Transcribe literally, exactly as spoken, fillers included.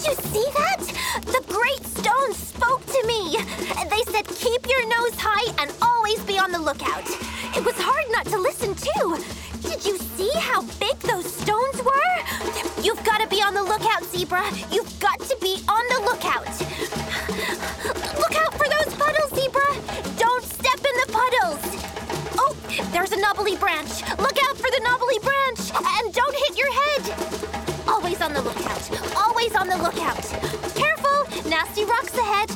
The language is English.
you see that? The great stones spoke to me. They said keep your nose high and always be on the lookout. It was hard not to listen too. Did you see how big those stones were? You've got to be on the lookout, Zebra. You've got to be on the lookout. Look out for those puddles, Zebra. Don't step in the puddles. Oh, there's a knobbly branch. Look out for the knobbly branch. And don't hit your head. Always on the lookout. Always on the lookout. Careful! Nasty rocks ahead.